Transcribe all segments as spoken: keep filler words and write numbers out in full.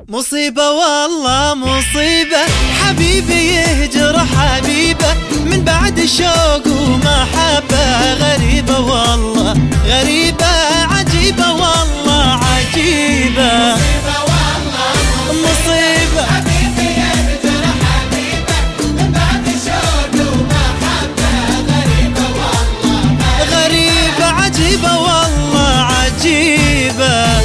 مصيبة والله مصيبة، حبيبي يهجر حبيبه من بعد شوق ومحبة. غريبة والله غريبة، عجيبة والله عجيبة. مصيبة والله مصيبة، حبيبي يهجر حبيبه من بعد شوق ومحبة. غريبة والله غريبة عجيبة والله عجيبة.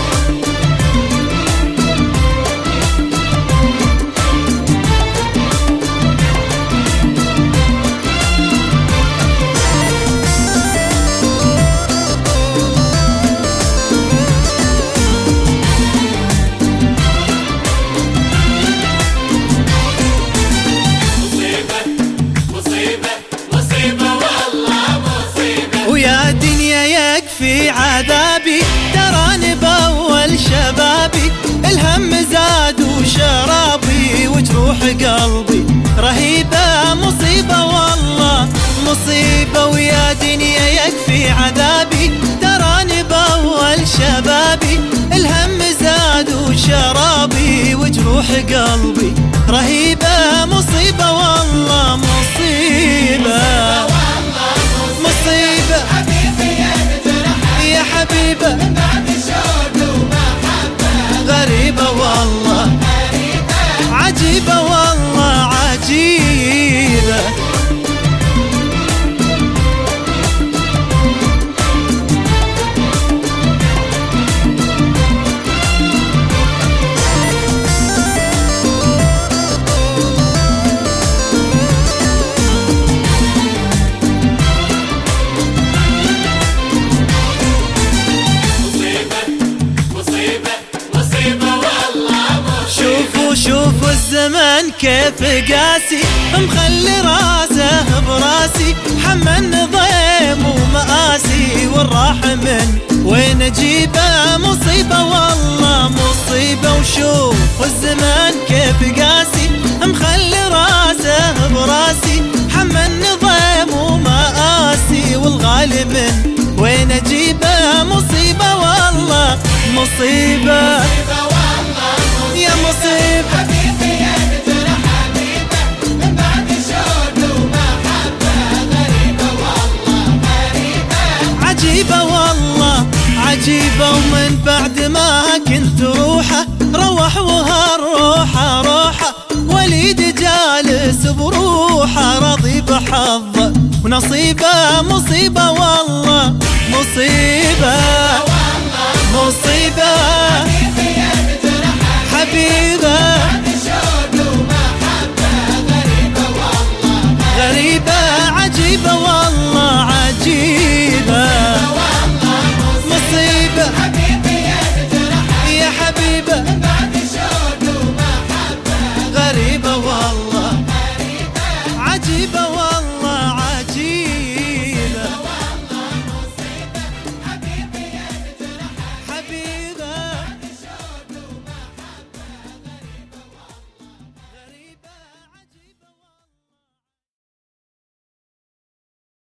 ويا دنيا يكفي عذابي، تراني بأول شبابي الهم زاد وشرابي وجروح قلبي رهيبة. مصيبة والله مصيبة، ويا دنيا يكفي عذابي تراني بأول شبابي الهم زاد وشرابي وجروح قلبي رهيبة. مصيبة والله مصيبة مصيبة، يا حبيبة من بعد شوق ومحبة. غريبة والله عجيبة والله عجيبة. شوفوا شوفوا الزمن كيف قاسي، مخلي راسه براسي حمل ضيم ومآسي والراح من وين اجيبه. مصيبة والله مصيبة، وشوفوا الزمن كيف قاسي مخلي راسه براسي حمل ضيم ومآسي والغالي من وين اجيبه. مصيبة والله مصيبة يا مصيبة، حبيبي يهجر حبيبه من بعد شوق ومحبة. غريبة والله غريبة عجيبة والله عجيبة. ومن بعد ما كنت روحه روح وهالروحه روحه، وليد جالس بروحه راضي بحظه ونصيبه. مصيبة والله مصيبة مصيبة، حبيبة غريبة عجيبة والله.